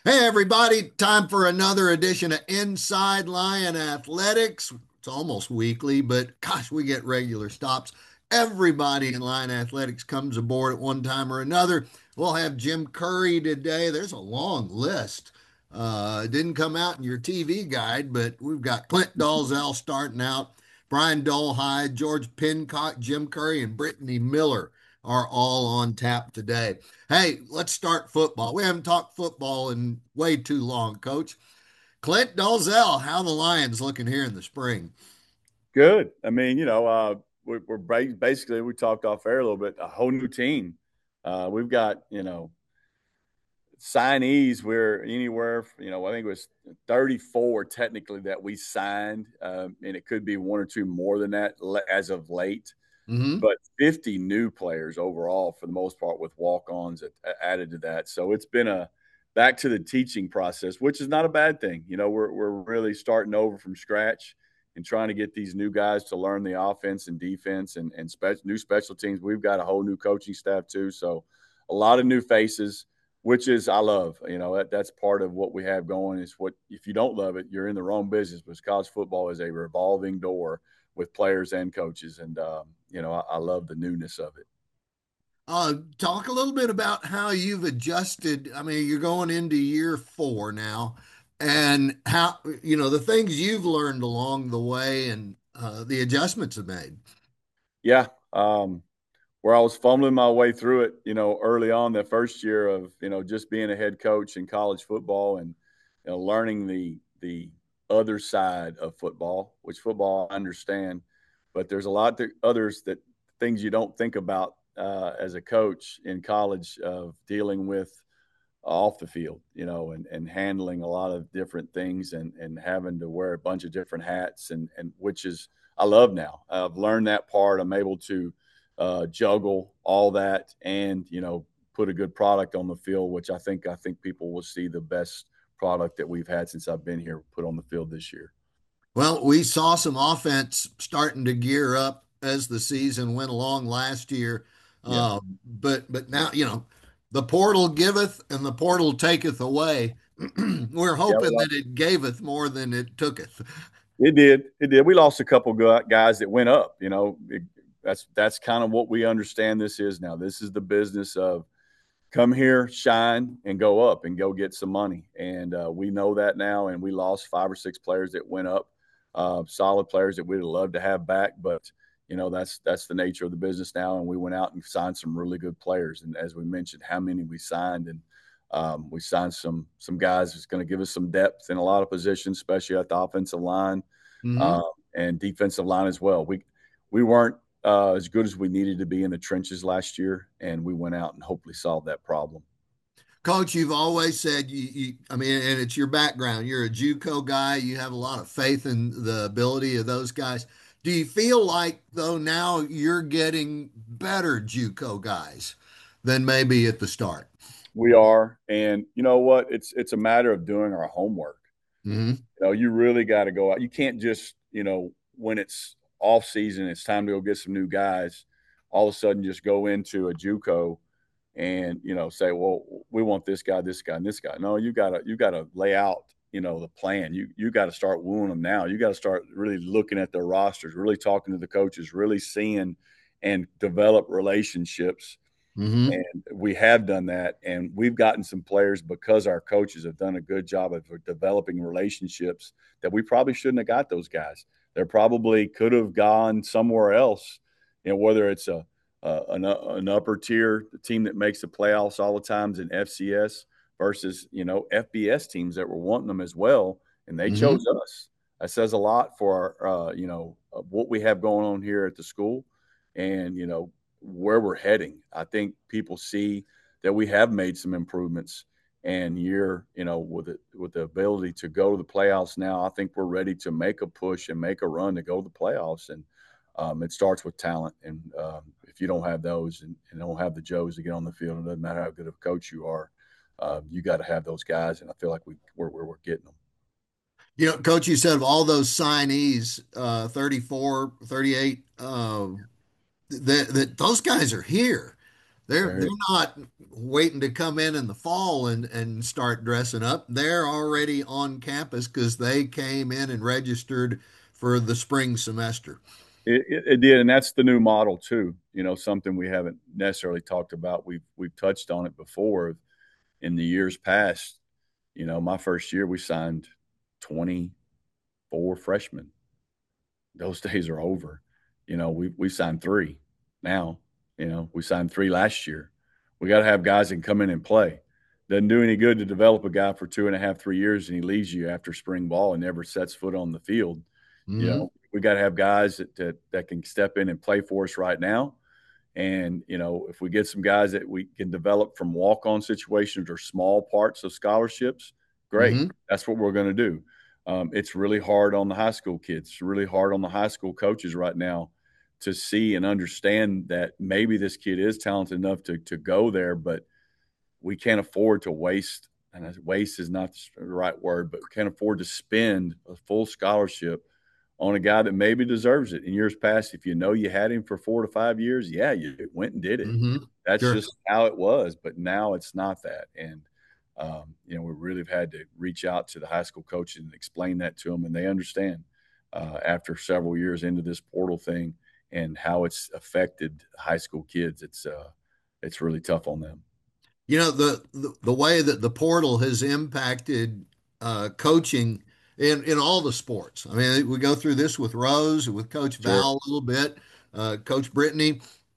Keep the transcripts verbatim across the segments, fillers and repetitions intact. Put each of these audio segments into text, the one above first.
Hey, everybody, time for another edition of Inside Lion Athletics. It's almost weekly, but gosh, we get regular stops. Everybody in Lion Athletics comes aboard at one time or another. We'll have Jim Curry today. There's a long list. Uh, it didn't come out in your T V guide, but we've got Clint Dalzell starting out, Brian Dolhide, George Pincock, Jim Curry, and Brittany Miller are all on tap today. Hey, let's start football. We haven't talked football in way too long, Coach. Clint Dolzell, how the Lions looking here in the spring? Good. I mean, you know, uh, we're, we're basically we talked off air a little bit. A whole new team. Uh, we've got you know signees. We're anywhere. You know, I think it was thirty-four technically that we signed, um, and it could be one or two more than that as of late. Mm-hmm. But fifty new players overall for the most part, with walk-ons added to that. So it's been a back to the teaching process, which is not a bad thing. You know, we're we're really starting over from scratch and trying to get these new guys to learn the offense and defense and and spe- new special teams. We've got a whole new coaching staff too, so a lot of new faces, which is I love. You know, that that's part of what we have going. Is what if you don't love it, you're in the wrong business. Because college football is a revolving door with players and coaches, and um, you know, I, I love the newness of it. Uh, talk a little bit about how you've adjusted. I mean, you're going into year four now, and how, you know, the things you've learned along the way and uh, the adjustments have made. Yeah, um, where I was fumbling my way through it, you know, early on that first year of you know just being a head coach in college football and you know learning the the other side of football, which football I understand, but there's a lot of others that things you don't think about uh, as a coach in college of dealing with off the field, you know, and, and handling a lot of different things and, and having to wear a bunch of different hats and, and which is, I love now. I've learned that part. I'm able to uh, juggle all that and, you know, put a good product on the field, which I think, I think people will see the best product that we've had since I've been here put on the field this year. Well, we saw some offense starting to gear up as the season went along last year. Yeah. Uh, but but now, you know, the portal giveth and the portal taketh away. We're Yeah. hoping We that it gaveth more than it tooketh. It did. It did. We lost a couple guys that went up. You know, it, that's that's kind of what we understand this is now. This is the business of come here, shine, and go up and go get some money. And uh, we know that now. And we lost five or six players that went up, uh, solid players that we'd love to have back. But you know, that's that's the nature of the business now. And we went out and signed some really good players. And as we mentioned, how many we signed and um, we signed some some guys that's going to give us some depth in a lot of positions, especially at the offensive line uh, Hmm. and defensive line as well. We we weren't uh, as good as we needed to be in the trenches last year, and we went out and hopefully solved that problem. Coach, you've always said you, you, I mean, and it's your background. You're a JUCO guy. You have a lot of faith in the ability of those guys. Do you feel like, though, now you're getting better JUCO guys than maybe at the start? We are, and you know what? It's it's a matter of doing our homework. Hmm. You know, you really got to go out. You can't just you know when it's off season, it's time to go get some new guys. All of a sudden, just go into a JUCO and you know say, well, we want this guy, this guy, and this guy. No, you gotta you gotta lay out you know the plan. You you got to start wooing them now. You got to start really looking at their rosters, really talking to the coaches, really seeing and develop relationships. Hmm. And we have done that, and we've gotten some players because our coaches have done a good job of developing relationships that we probably shouldn't have got those guys. They probably could have gone somewhere else, you know, whether it's a uh, an, an upper tier team that makes the playoffs all the times in F C S versus you know F B S teams that were wanting them as well, and they chose Hmm. us. That says a lot for our, uh, you know what we have going on here at the school, and you know where we're heading. I think people see that we have made some improvements, and you're, you know, with it with the ability to go to the playoffs now, I think we're ready to make a push and make a run to go to the playoffs. And um, it starts with talent, and um, if you don't have those and, and don't have the Joes to get on the field, it doesn't matter how good of a coach you are. Uh, you got to have those guys, and I feel like we we're, we're, we're getting them. You know, Coach, you said of all those signees, uh, thirty-four, thirty-eight, uh, that, that those guys are here. They're they're Very. not waiting to come in in the fall and and start dressing up. They're already on campus because they came in and registered for the spring semester. It, it, it did, and that's the new model too. You know, something we haven't necessarily talked about. We've we've touched on it before in the years past. You know, my first year we signed twenty-four freshmen. Those days are over. You know, we we signed three now. You know, we signed three last year. We got to have guys that can come in and play. Doesn't do any good to develop a guy for two and a half, three years, and he leaves you after spring ball and never sets foot on the field. You Hmm. know, we got to have guys that, that that can step in and play for us right now. And you know, if we get some guys that we can develop from walk-on situations or small parts of scholarships, great. Hmm. That's what we're going to do. Um, it's really hard on the high school kids. It's really hard on the high school coaches right now to see and understand that maybe this kid is talented enough to to go there, but we can't afford to waste. And waste is not the right word, but we can't afford to spend a full scholarship on a guy that maybe deserves it. In years past, if you know you had him for four to five years, yeah, you went and did it. Hmm. That's Sure. just how it was. But now it's not that. And, um, you know, we really have had to reach out to the high school coaches and explain that to them. And they understand uh, after several years into this portal thing and how it's affected high school kids. It's, uh, it's really tough on them. You know, the, the the way that the portal has impacted uh, coaching in in all the sports. I mean, we go through this with Rose, with Coach Sure. Val a little bit, uh, Coach Brittany.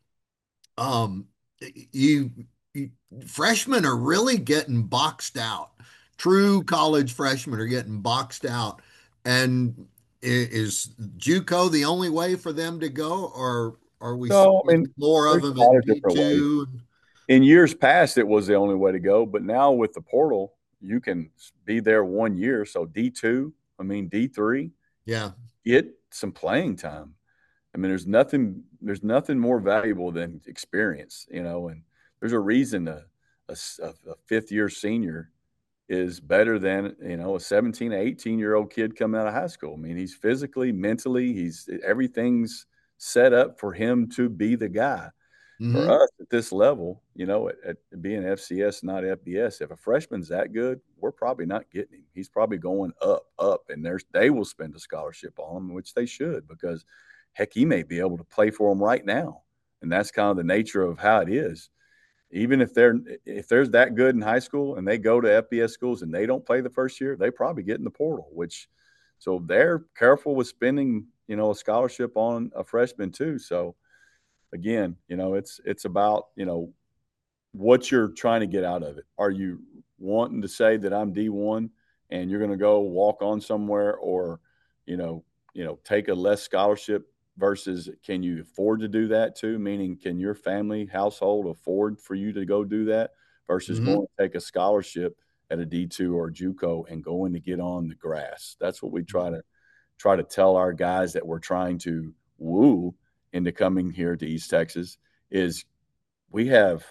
Um, you, you Freshmen are really getting boxed out. True college freshmen are getting boxed out, and is JUCO the only way for them to go, or are we No, I seeing mean, more of there's them a lot at of different ways. D two? In years past, it was the only way to go, but now with the portal, you can be there one year. So D two, I mean D three, Yeah. get some playing time. I mean, there's nothing there's nothing more valuable than experience, you know. And there's a reason a, a, a fifth year senior is better than you know a seventeen, eighteen year old kid coming out of high school. I mean, he's physically, mentally, he's everything's set up for him to be the guy. For Hmm. us at this level, you know, at, at being F C S, not F B S, if a freshman's that good, we're probably not getting him. He's probably going up, up, and there's they will spend a scholarship on him, which they should, because heck, he may be able to play for them right now, and that's kind of the nature of how it is. Even if they're if there's that good in high school and they go to F B S schools and they don't play the first year, they probably get in the portal, which so they're careful with spending, you know, a scholarship on a freshman too. So again, you know, it's it's about, you know, what you're trying to get out of it. Are you wanting to say that I'm D one and you're going to go walk on somewhere, or, you know, you know, take a less scholarship versus can you afford to do that too? Meaning, can your family household afford for you to go do that versus Hmm. going to take a scholarship at a D two or JUCO and going to get on the grass? That's what we try to try to tell our guys that we're trying to woo into coming here to East Texas is we have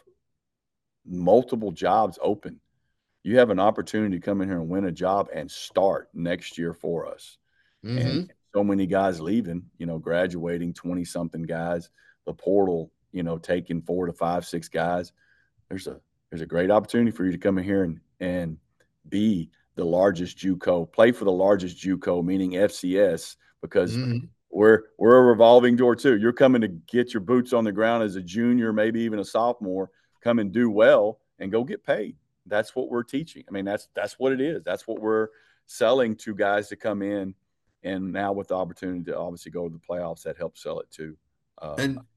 multiple jobs open. You have an opportunity to come in here and win a job and start next year for us. And Hmm. so many guys leaving, you know, graduating twenty something guys, the portal, you know, taking four to five, six guys. There's a there's a great opportunity for you to come in here and and be the largest JUCO, play for the largest JUCO, meaning F C S, because Hmm. we're we're a revolving door too. You're coming to get your boots on the ground as a junior, maybe even a sophomore, come and do well and go get paid. That's what we're teaching. I mean, that's that's what it is. That's what we're selling to guys to come in. And now with the opportunity to obviously go to the playoffs, that helps sell it too. Um, And,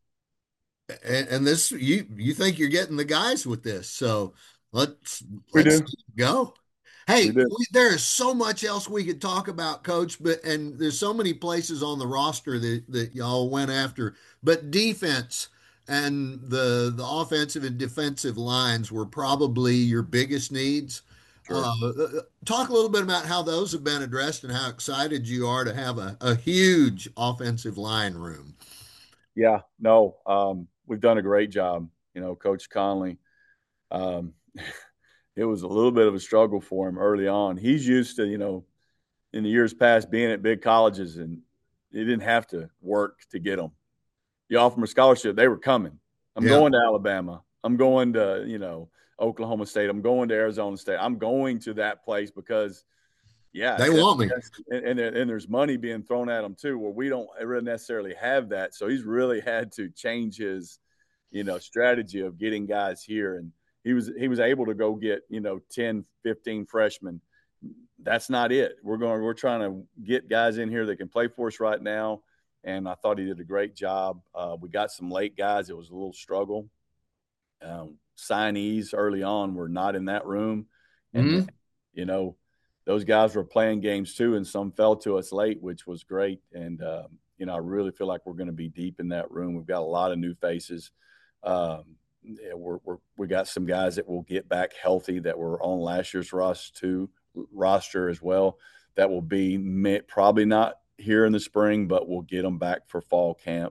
and and this you you think you're getting the guys with this, so let's we let's do. go. We Hey, do. we, there is so much else we could talk about, Coach, but and there's so many places on the roster that that y'all went after, but defense and the the offensive and defensive lines were probably your biggest needs. Sure. Uh, talk a little bit about how those have been addressed and how excited you are to have a, a huge offensive line room. Yeah, no, um, we've done a great job. You know, Coach Conley, um, it was a little bit of a struggle for him early on. He's used to, you know, in the years past being at big colleges, and he didn't have to work to get them. You offer them a scholarship, they were coming. I'm Yeah. going to Alabama. I'm going to, you know, Oklahoma State. I'm going to Arizona State. I'm going to that place because, yeah, They it's want me. F C S, and, and and there's money being thrown at him too. Where we don't really necessarily have that, so he's really had to change his, you know, strategy of getting guys here, and he was he was able to go get, you know, ten, fifteen freshmen. That's not it. We're going. We're trying to get guys in here that can play for us right now, and I thought he did a great job. Uh, we got some late guys. It was a little struggle. Um, signees early on were not in that room, and Mm-hmm. you know those guys were playing games too, and some fell to us late, which was great. And um, you know, I really feel like we're going to be deep in that room. We've got a lot of new faces. Um, yeah, we're, we're we got some guys that will get back healthy that were on last year's roster too, roster as well. That will be probably not here in the spring, but we'll get them back for fall camp.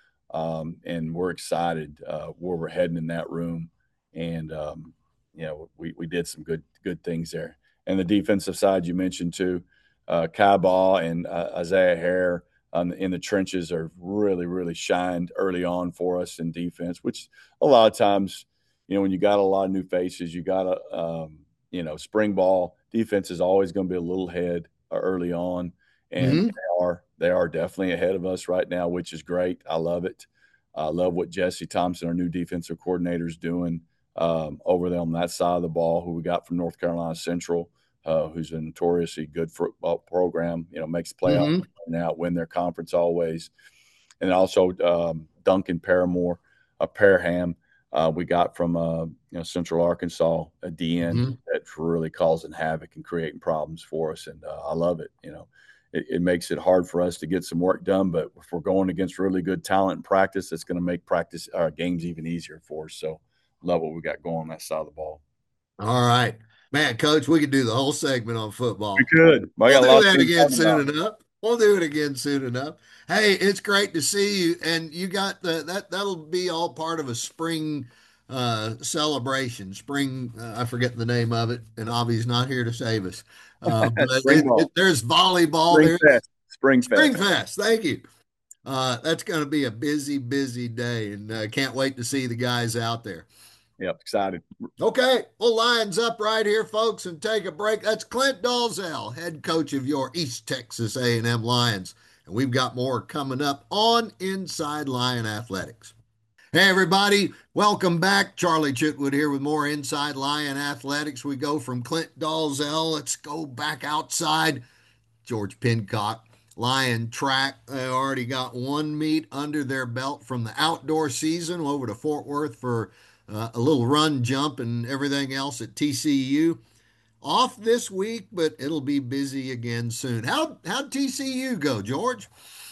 Um, and we're excited uh, where we're heading in that room. And um, you know, we we did some good good things there. And the defensive side you mentioned too, uh, Kai Baugh and uh, Isaiah Hare um, in the trenches are really really shined early on for us in defense. Which a lot of times, you know, when you got a lot of new faces, you got a um, you know, spring ball defense is always going to be a little ahead uh, early on, and Mm-hmm. they are they are definitely ahead of us right now, which is great. I love it. I love what Jesse Thompson, our new defensive coordinator, is doing um, over there on that side of the ball. Who we got from North Carolina Central, uh, who's a notoriously good football program. You know, makes playoffs Mm-hmm. now, win their conference always, and also um, Duncan Paramore, a Parham. Uh, we got from uh, you know Central Arkansas at the end Mm-hmm. that's really causing havoc and creating problems for us, and uh, I love it. You know, it, it makes it hard for us to get some work done, but if we're going against really good talent in practice, it's going to make practice our uh, games even easier for us. So, love what we got going on that side of the ball. All right. Man, coach, we could do the whole segment on We football. could. I We'll got a do lot of that things again talking about. soon enough. We'll do it again soon enough. Hey, it's great to see you. And you got the that that'll be all part of a spring uh celebration. Spring, uh, I forget the name of it, and Avi's not here to save us. Uh, but Spring it, it ball, there's volleyball, Spring there's Fest, Spring Spring Fest. Fest. Thank you. Uh, that's going to be a busy, busy day, and uh, can't wait to see the guys out there. Yep, excited. Okay, we'll lines up right here, folks, and take a break. That's Clint Dalzell, head coach of your East Texas A and M Lions, and we've got more coming up on Inside Lion Athletics. Hey, everybody, welcome back. Charlie Chitwood here with more Inside Lion Athletics. We go from Clint Dalzell. Let's go back outside. George Pincock, Lion Track. They already got one meet under their belt from the outdoor season over to Fort Worth for uh, a little run, jump, and everything else at T C U. Off this week, but it'll be busy again soon. How how'd T C U go, George?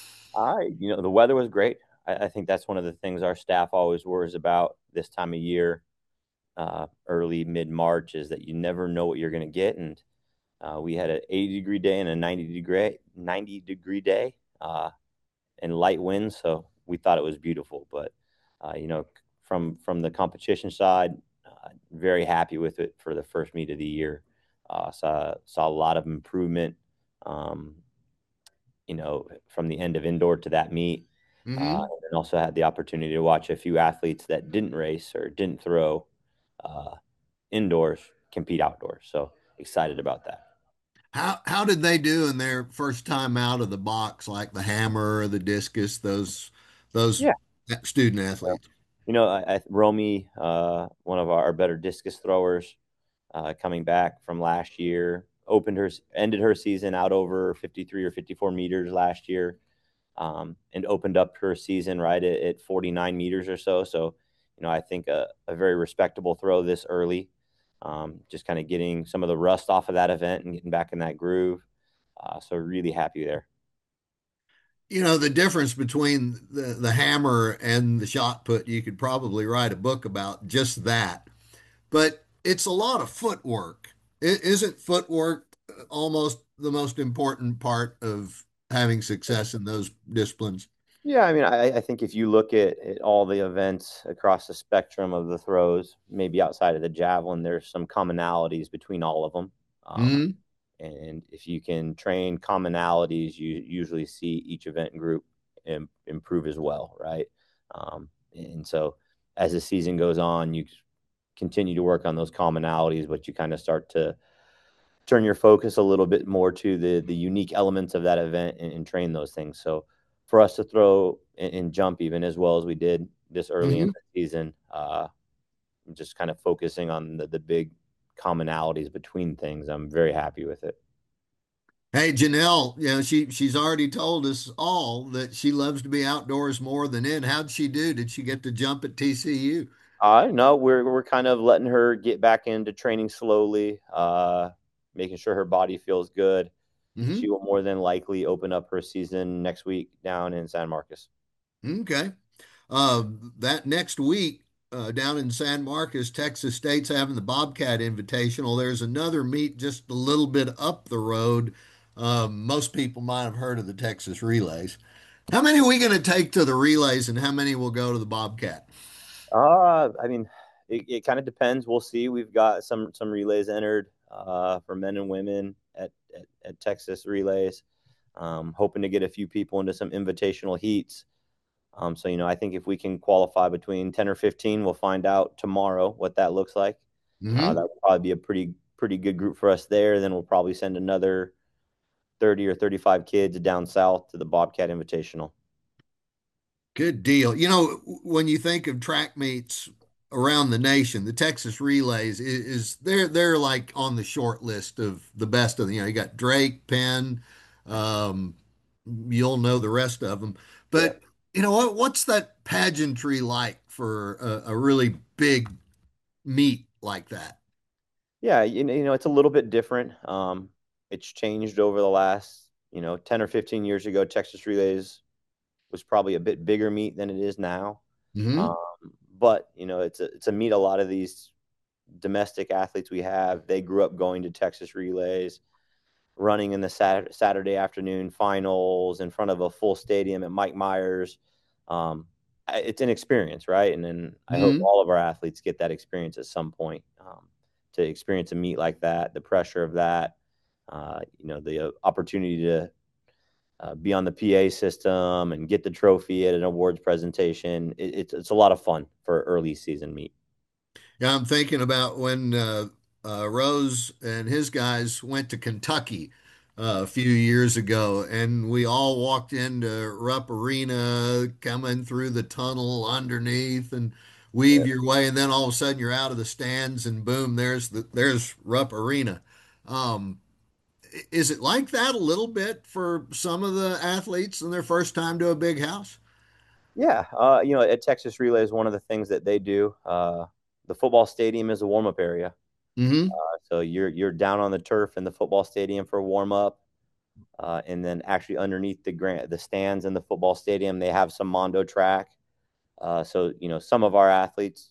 I, you know, the weather was great. I, I think that's one of the things our staff always worries about this time of year, uh, early mid March, is that you never know what you're going to get. And uh, we had an eighty degree day and a ninety degree ninety degree day, uh, and light winds, so we thought it was beautiful. But uh, you know, from from the competition side, uh, very happy with it for the first meet of the year. Uh, saw saw a lot of improvement. Um, you know, from the end of indoor to that meet. Uh, Mm-hmm. and also had the opportunity to watch a few athletes that didn't race or didn't throw uh, indoors compete outdoors. So excited about that. How how did they do in their first time out of the box, like the hammer or the discus? Those those Yeah. student Yeah. athletes. You know, I, I, Romy, uh, one of our better discus throwers, uh, coming back from last year, opened her, ended her season out over fifty-three or fifty-four meters last year, um, and opened up her season right at, at forty-nine meters or so. So, you know, I think a, a very respectable throw this early, um, just kind of getting some of the rust off of that event and getting back in that groove. Uh, so really happy there. You know, the difference between the, the hammer and the shot put, you could probably write a book about just that. But it's a lot of footwork. is isn't footwork almost the most important part of having success in those disciplines? Yeah, I mean, I, I think if you look at, at all the events across the spectrum of the throws, maybe outside of the javelin, there's some commonalities between all of them. Um, Mm-hmm. and if you can train commonalities, you usually see each event group Im- improve as well, right? Um, and so as the season goes on, you continue to work on those commonalities, but you kind of start to turn your focus a little bit more to the the unique elements of that event and, and train those things. So for us to throw and, and jump even as well as we did this early in Hmm. the season, uh, just kind of focusing on the, the big commonalities between things, I'm very happy with it. Hey, Janelle, you know, she she's already told us all that she loves to be outdoors more than in. How'd she do? Did she get to jump at T C U? Uh, no, we're we're kind of letting her get back into training slowly, uh, making sure her body feels good. She Hmm. will more than likely open up her season next week down in San Marcos. Okay. Uh, that next week, uh, down in San Marcos, Texas State's having the Bobcat Invitational. There's another meet just a little bit up the road. Um, most people might have heard of the Texas Relays. How many are we going to take to the relays, and how many will go to the Bobcat? Uh, I mean, it, it kind of depends. We'll see. We've got some some relays entered uh, for men and women at, at, at Texas Relays. Um, hoping to get a few people into some invitational heats. Um, so, you know, I think if we can qualify between ten or fifteen, we'll find out tomorrow what that looks like. Uh, that Hmm. will probably be a pretty, pretty good group for us there. Then we'll probably send another thirty or thirty-five kids down south to the Bobcat Invitational. Good deal. You know, when you think of track meets around the nation, the Texas Relays is, is they're they're like on the short list of the best of the, you know, you got Drake, Penn, um, you'll know the rest of them. Yeah. But you know what? What's that pageantry like for a, a really big meet like that? Yeah. You know, you know, it's a little bit different. Um, it's changed over the last, you know, ten or fifteen years ago. Texas Relays was probably a bit bigger meet than it is now. Um, Hmm. but, you know, it's a, it's a meet a lot of these domestic athletes we have. They grew up going to Texas Relays, running in the Sat- Saturday afternoon finals in front of a full stadium at Mike Myers. Um, it's an experience, right? And then I hope Hmm. all of our athletes get that experience at some point, um, to experience a meet like that, the pressure of that, uh, you know, the uh, opportunity to uh, be on the P A system and get the trophy at an awards presentation. It, it's it's a lot of fun for early season meet. Yeah, I'm thinking about when uh, uh, Rose and his guys went to Kentucky uh, a few years ago, and we all walked into Rupp Arena, coming through the tunnel underneath, and Yeah. weave your way, and then all of a sudden you're out of the stands, and boom, there's the there's Rupp Arena. Um, is it like that a little bit for some of the athletes in their first time to a big house? Yeah, uh, you know, at Texas Relay is one of the things that they do. Uh, the football stadium is a warm up area, Mm-hmm. uh, so you're you're down on the turf in the football stadium for warm up, uh, and then actually underneath the grant the stands in the football stadium they have some mondo track. Uh, so you know, some of our athletes,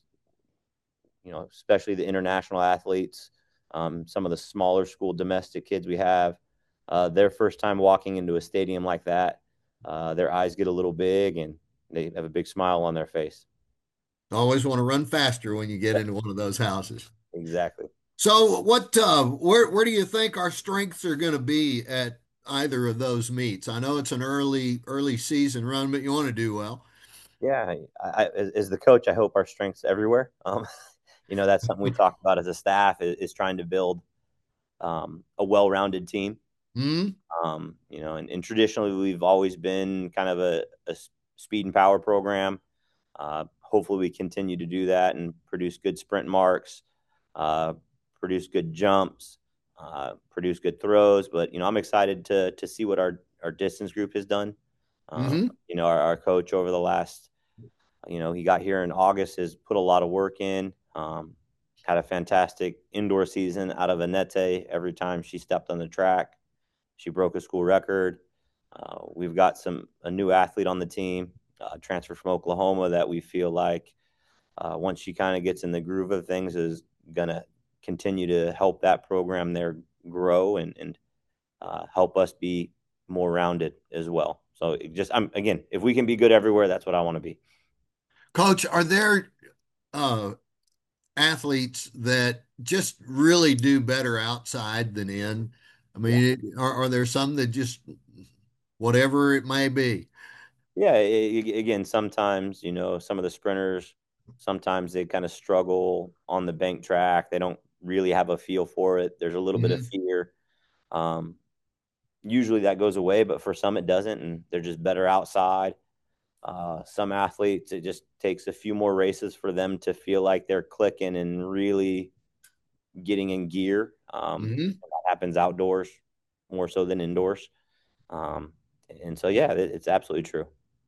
you know, especially the international athletes, um, some of the smaller school domestic kids we have, uh, their first time walking into a stadium like that, uh, their eyes get a little big and they have a big smile on their face. Always want to run faster when you get into one of those houses. Exactly. So what uh where where do you think our strengths are going to be at either of those meets? I know it's an early early season run, but you want to do well. Yeah, I, I, as, as the coach, I hope our strengths everywhere. Um, you know, that's something we talk about as a staff is, is trying to build um, a well-rounded team. Hmm. Um, you know, and, and traditionally we've always been kind of a, a speed and power program. Uh, hopefully, we continue to do that and produce good sprint marks, uh, produce good jumps, uh, produce good throws. But you know, I'm excited to to see what our our distance group has done. Um, Hmm. you know, our, our coach over the last, you know, he got here in August, has put a lot of work in. Um, had a fantastic indoor season out of Anete every time she stepped on the track. She broke a school record. Uh, we've got some a new athlete on the team, uh, transfer from Oklahoma, that we feel like uh, once she kind of gets in the groove of things, is gonna continue to help that program there grow and and uh, help us be more rounded as well. So it just I'm again, if we can be good everywhere, that's what I want to be. Coach, are there uh athletes that just really do better outside than in? I Yeah. mean, are, are there some that just whatever it may be? Yeah, again, sometimes you know some of the sprinters. Sometimes they kind of struggle on the bank track. They don't really have a feel for it. There's a little bit of Mhm. fear. Um, usually that goes away, but for some it doesn't, and they're just better outside. Uh, some athletes, it just takes a few more races for them to feel like they're clicking and really getting in gear. Um, Mhm. that happens outdoors more so than indoors. Um, and so, yeah, it, it's absolutely true.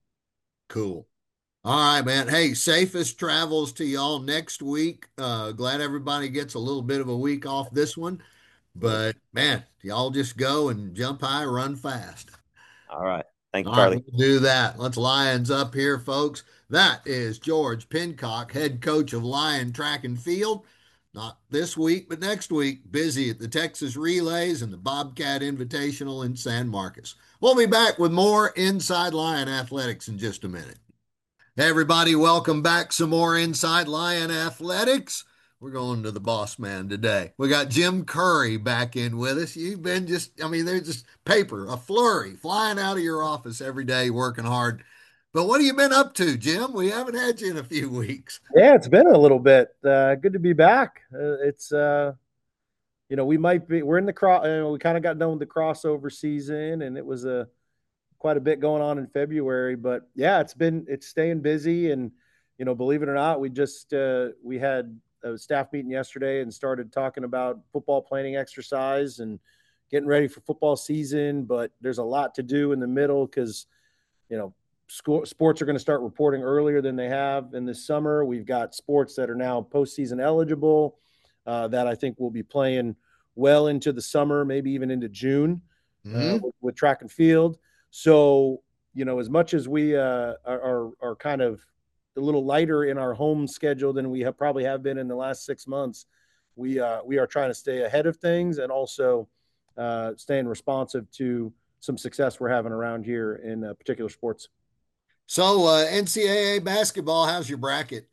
Cool. All right, man. Hey, safest travels to y'all next week. Uh, glad everybody gets a little bit of a week off this one. Yes. But man, y'all just go and jump high, run fast. All right. Thanks, All right, Charlie. we'll do that. Let's Lions up here, folks. That is George Pincock, head coach of Lion Track and Field. Not this week, but next week, busy at the Texas Relays and the Bobcat Invitational in San Marcos. We'll be back with more Inside Lion Athletics in just a minute. Hey, everybody, welcome back. Some more Inside Lion Athletics. We're going to the boss man today. We got Jim Curry back in with us. You've been just, I mean, there's just paper, a flurry, flying out of your office every day, working hard. But what have you been up to, Jim? We haven't had you in a few weeks. Yeah, it's been a little bit. Uh, good to be back. Uh, it's uh, you know we might be we're in the cross. Uh, we kind of got done with the crossover season, and it was a quite a bit going on in February. But yeah, it's been it's staying busy, and you know, believe it or not, we just uh, we had a staff meeting yesterday and started talking about football planning exercise and getting ready for football season. But there's a lot to do in the middle because you know school, sports are going to start reporting earlier than they have in this summer. We've got sports that are now postseason eligible uh, that I think will be playing well into the summer, maybe even into June uh, Mm-hmm. with, with track and field. So, you know, as much as we uh, are, are kind of a little lighter in our home schedule than we have probably have been in the last six months, we uh, we are trying to stay ahead of things and also uh, staying responsive to some success we're having around here in uh, particular sports. So, uh, N C double A basketball, how's your bracket?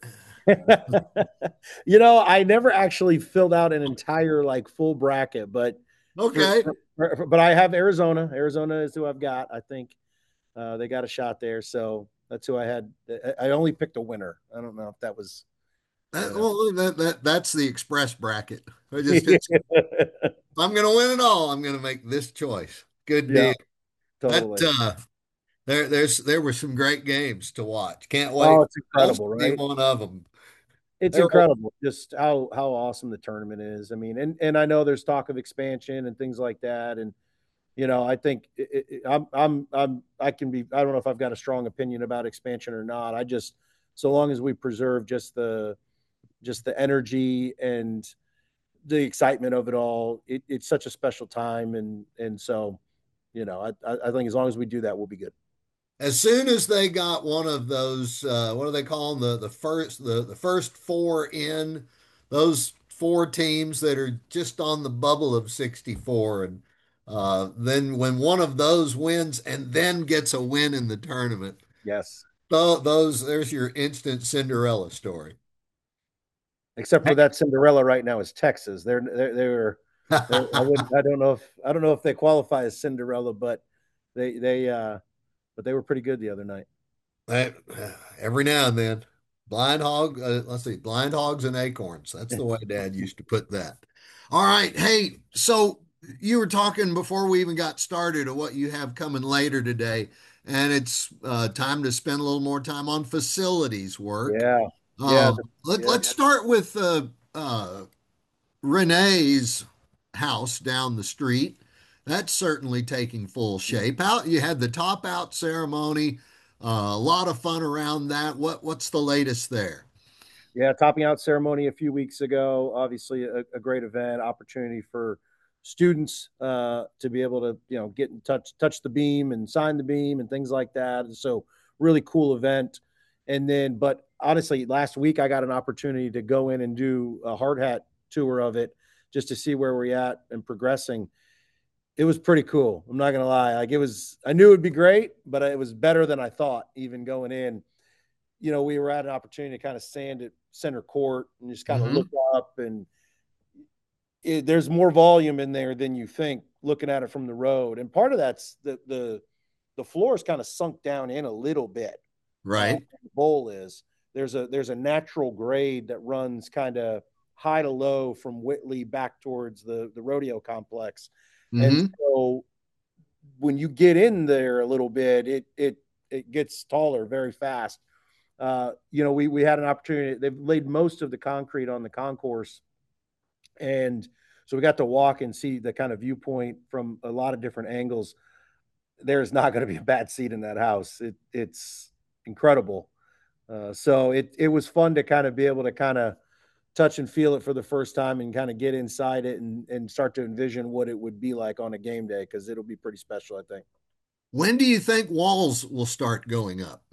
You know, I never actually filled out an entire like full bracket, but for, Okay. for, for but I have Arizona. Arizona is who I've got. I think uh, they got a shot there, so that's who I had. I only picked a winner. I don't know if that was, you That, know. well, that, that, that's the express bracket. I just, it's, if I'm going to win it all, I'm going to make this choice. Good Yeah, deal. That, totally. uh, There, there's there were some great games to watch. Can't wait. Oh, it's Supposed incredible, to be right? one of them. It's They're all, incredible just how how awesome the tournament is. I mean, and and I know there's talk of expansion and things like that, and you know, I think it, it, I'm, I'm, I'm, I can be, I don't know if I've got a strong opinion about expansion or not. I just, so long as we preserve just the, just the energy and the excitement of it all, it, it's such a special time. And, and so, you know, I, I think as long as we do that, we'll be good. as soon as they got one of those, uh, what do they call them? The the first the the first four in, those four teams that are just on the bubble of sixty-four, and uh, then when one of those wins and then gets a win in the tournament, Yes. tho- those there's your instant Cinderella story. Except for that Cinderella right now is Texas. They're, they're, they're, they're I wouldn't, I don't know if, I don't know if they qualify as Cinderella, but they, they, uh, but they were pretty good the other night. That, every now and then, blind hog. Uh, let's see, blind hogs and acorns. That's the way Dad used to put that. All right, hey. So you were talking before we even got started of what you have coming later today, and it's uh, time to spend a little more time on facilities work. Yeah. Yeah. Um, let, Yeah. let's start with uh, uh, Renee's house down the street. That's certainly taking full shape. How you had the top out ceremony, uh, a lot of fun around that. What what's the latest there? Yeah, topping out ceremony a few weeks ago. Obviously, a, a great event, opportunity for students uh, to be able to, you know, get in touch, touch the beam and sign the beam and things like that. And so, really cool event. And then, but honestly, last week I got an opportunity to go in and do a hard hat tour of it just to see where we're at and progressing. It was pretty cool. I'm not gonna lie. Like it was, I knew it would be great, but it was better than I thought even going in. You know, we were at an opportunity to kind of sand it center court and just kind of look Hmm. up, and it, there's more volume in there than you think looking at it from the road. And part of that's the the the floor is kind of sunk down in a little bit, uh, Right. the bowl is. there's a there's a natural grade that runs kind of high to low from Whitley back towards the the rodeo complex. And Mm-hmm. so when you get in there a little bit, it it it gets taller very fast. Uh, you know, we we had an opportunity. They've laid most of the concrete on the concourse, and so we got to walk and see the kind of viewpoint from a lot of different angles. There's not going to be a bad seat in that house. It it's incredible. Uh, so it it was fun to kind of be able to kind of touch and feel it for the first time and kind of get inside it and and start to envision what it would be like on a game day, because it'll be pretty special, I think. When do you think walls will start going up?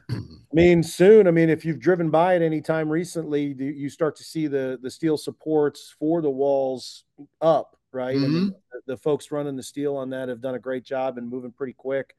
I mean, soon. I mean, if you've driven by it any time recently, you start to see the the steel supports for the walls up, right? I mean, Mm-hmm. the, the folks running the steel on that have done a great job and moving pretty quick.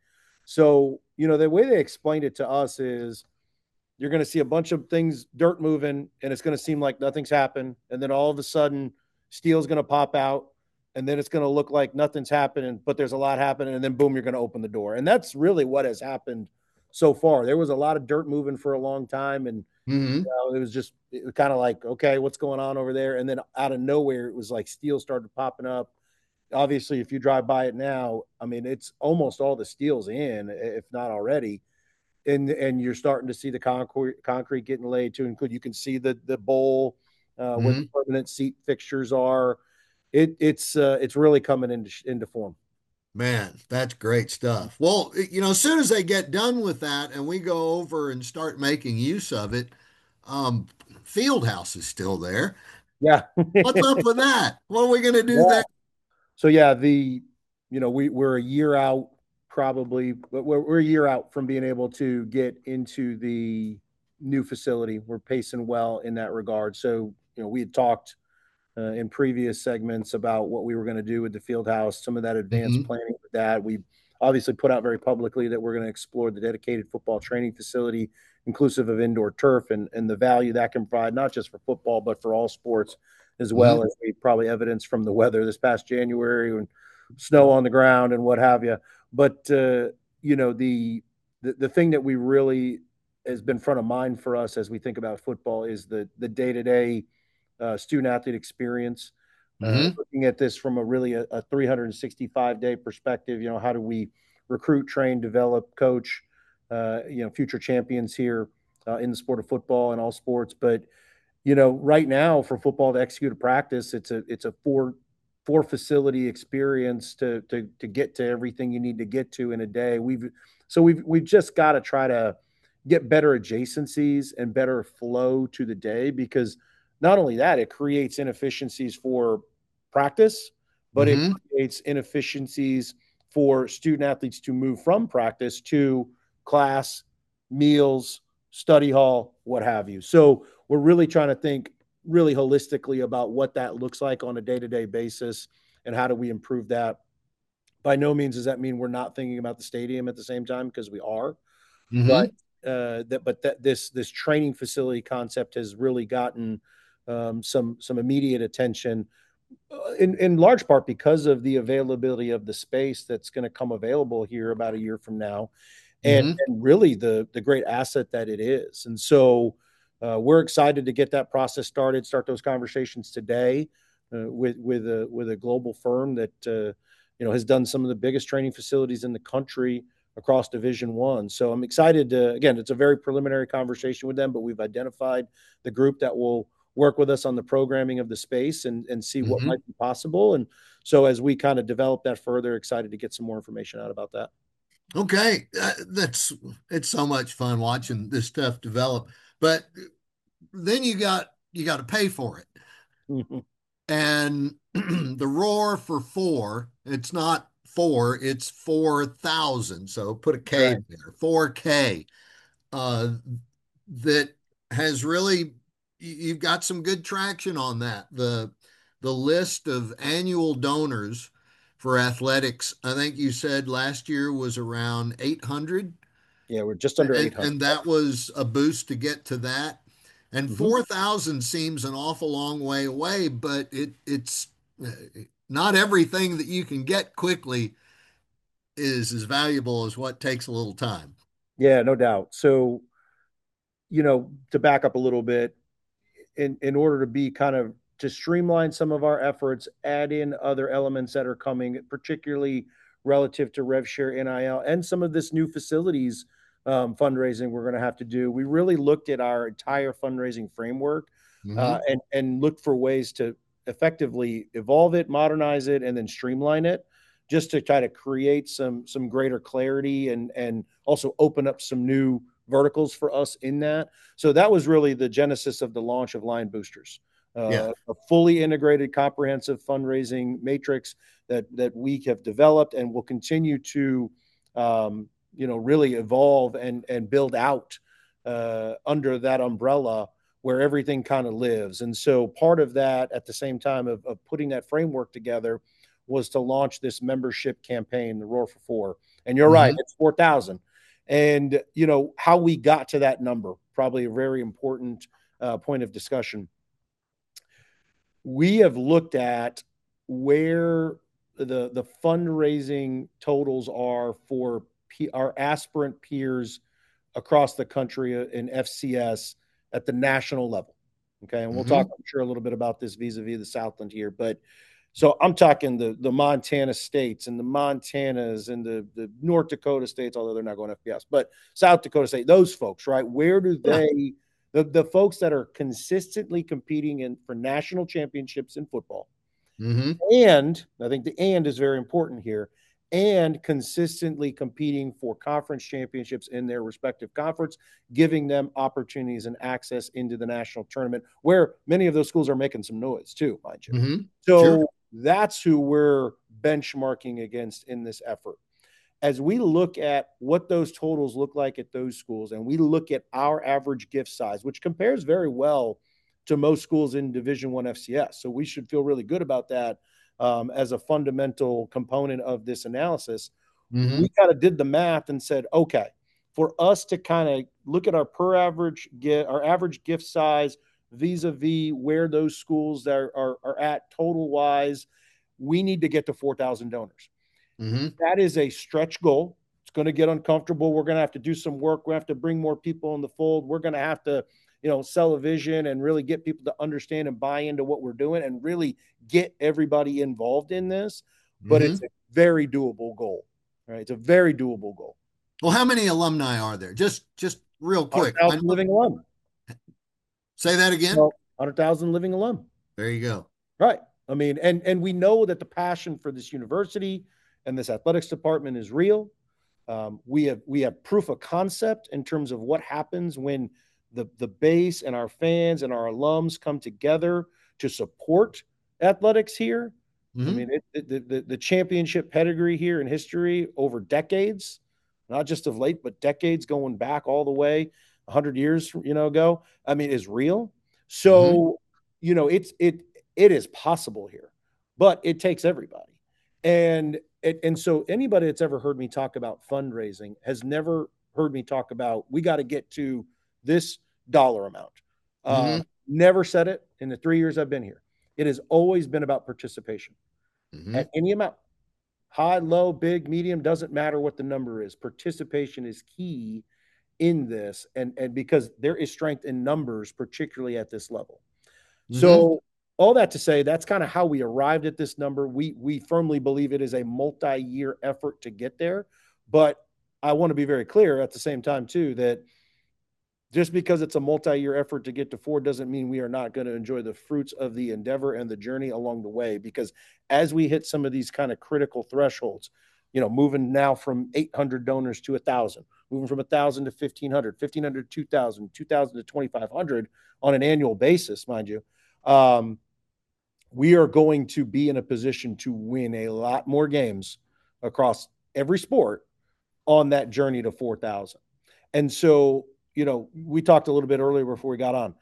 So, you know, the way they explained it to us is you're going to see a bunch of things, dirt moving, and it's going to seem like nothing's happened. And then all of a sudden, steel's going to pop out, and then it's going to look like nothing's happening, but there's a lot happening. And then boom, you're going to open the door. And that's really what has happened so far. There was a lot of dirt moving for a long time, and Mm-hmm. you know, it was just it was kind of like, okay, what's going on over there? And then out of nowhere, it was like steel started popping up. Obviously, if you drive by it now, I mean, it's almost all the steel's in, if not already, and and you're starting to see the concrete concrete getting laid to include. You can see the the bowl uh, where Mm-hmm. the permanent seat fixtures are. It it's uh, it's really coming into into form. Man, that's great stuff. Well, you know, as soon as they get done with that and we go over and start making use of it, um, Field House is still there. Yeah. What's up with that? What are we going to do Yeah. there? So yeah, the you know we we're a year out probably, but we're, we're a year out from being able to get into the new facility. We're pacing well in that regard. So you know we had talked uh, in previous segments about what we were going to do with the field house, some of that advanced Mm-hmm. planning with that. We obviously put out very publicly that we're going to explore the dedicated football training facility, inclusive of indoor turf, and, and the value that can provide, not just for football, but for all sports, as well Mm-hmm. as we probably evidence from the weather this past January and snow on the ground and what have you. But, uh, you know, the, the, the thing that we really has been front of mind for us as we think about football is the the day to day uh, student athlete experience. Uh, Mm-hmm. looking at this from a really a, a three hundred sixty-five day perspective, you know, how do we recruit, train, develop, coach, uh, you know, future champions here uh, in the sport of football and all sports. But you know, right now for football to execute a practice, it's a it's a four four facility experience to to to get to everything you need to get to in a day. We've so we've we've just got to try to get better adjacencies and better flow to the day, because not only that, it creates inefficiencies for practice, but it Mm-hmm. creates inefficiencies for student athletes to move from practice to class, meals, study hall, what have you. So we're really trying to think really holistically about what that looks like on a day-to-day basis and how do we improve that. By no means does that mean we're not thinking about the stadium at the same time, because we are. But Mm-hmm. uh, that but that this this training facility concept has really gotten um, some some immediate attention, uh, in in large part because of the availability of the space that's going to come available here about a year from now, and Mm-hmm. and really the the great asset that it is. And so uh, we're excited to get that process started, start those conversations today uh, with with a with a global firm that uh, you know has done some of the biggest training facilities in the country across Division One. So I'm excited to, again, it's a very preliminary conversation with them, but we've identified the group that will work with us on the programming of the space and and see what Mm-hmm. might be possible. And so as we kind of develop that further, excited to get some more information out about that. Okay, uh, that's it's so much fun watching this stuff develop. But then you got you got to pay for it. Mhm. And the roar for four, it's not four, it's four thousand. So put a K Right. there, four K. Uh, that has really, you've got some good traction on that. The the list of annual donors for athletics, I think you said last year was around eight hundred. Yeah, we're just under And, eight hundred. and that was a boost to get to that. And Mhm. four thousand seems an awful long way away, but it it's uh, not everything that you can get quickly is as valuable as what takes a little time. Yeah, no doubt. So you know, to back up a little bit, in, in order to be kind of to streamline some of our efforts, add in other elements that are coming, particularly relative to RevShare, N I L, and some of this new facilities um, fundraising we're going to have to do. We really looked at our entire fundraising framework Mm-hmm. uh, and, and looked for ways to effectively evolve it, modernize it, and then streamline it, just to try to create some some greater clarity and and also open up some new verticals for us in that. So that was really the genesis of the launch of Lion Boosters, uh, Yeah. a fully integrated, comprehensive fundraising matrix that that we have developed and will continue to, um, you know, really evolve and and build out uh, under that umbrella where everything kind of lives. And so part of that, at the same time of, of putting that framework together, was to launch this membership campaign, the Roar for Four. And you're Mm-hmm. right, it's four thousand. And, you know, how we got to that number, probably a very important uh, point of discussion. We have looked at where the, the fundraising totals are for P, our aspirant peers across the country in F C S at the national level. Okay. And we'll Mm-hmm. talk, I'm sure, a little bit about this vis-a-vis the Southland here. But so I'm talking the, the Montana states and the Montanas and the, the North Dakota states, although they're not going F B S, but South Dakota State, those folks, right? Where do Yeah. they, the, the folks that are consistently competing in for national championships in football, Mm-hmm. and I think the and is very important here, and consistently competing for conference championships in their respective conference, giving them opportunities and access into the national tournament, where many of those schools are making some noise too, mind you. Mm-hmm. So Sure. that's who we're benchmarking against in this effort. As we look at what those totals look like at those schools, and we look at our average gift size, which compares very well to most schools in Division One F C S. So we should feel really good about that um, as a fundamental component of this analysis. Mm-hmm. We kind of did the math and said, okay, for us to kind of look at our per average get our average gift size vis-a-vis where those schools are, are, are at total wise, we need to get to four thousand donors. Mm-hmm. That is a stretch goal. It's going to get uncomfortable. We're going to have to do some work. We have to bring more people in the fold. We're going to have to, you know, sell a vision and really get people to understand and buy into what we're doing and really get everybody involved in this. But Mm-hmm. it's a very doable goal, right? It's a very doable goal. Well, how many alumni are there? Just, just real quick. one hundred thousand living alum. Say that again. Well, one hundred thousand living alum. There you go. Right. I mean, and and we know that the passion for this university and this athletics department is real. Um, we have we have proof of concept in terms of what happens when the the base and our fans and our alums come together to support athletics here. Mm-hmm. I mean, it, it, the the championship pedigree here in history over decades, not just of late, but decades going back all the way one hundred years, you know, ago. I mean, is real. So, mm-hmm. you know, it's it it is possible here, but it takes everybody. And it, and so anybody that's ever heard me talk about fundraising has never heard me talk about we got to get to this dollar amount. Mm-hmm. Uh, never said it in the three years I've been here. It has always been about participation Mm-hmm. at any amount. High, low, big, medium, doesn't matter what the number is. Participation is key in this, and, and because there is strength in numbers, particularly at this level. Mm-hmm. So all that to say, that's kind of how we arrived at this number. We we firmly believe it is a multi-year effort to get there. But I want to be very clear at the same time, too, that just because it's a multi-year effort to get to four doesn't mean we are not going to enjoy the fruits of the endeavor and the journey along the way. Because as we hit some of these kind of critical thresholds, you know, moving now from eight hundred donors to one thousand, moving from one thousand to fifteen hundred, fifteen hundred to two thousand, two thousand to twenty-five hundred on an annual basis, mind you, um, we are going to be in a position to win a lot more games across every sport on that journey to four thousand. And so, you know, we talked a little bit earlier before we got on.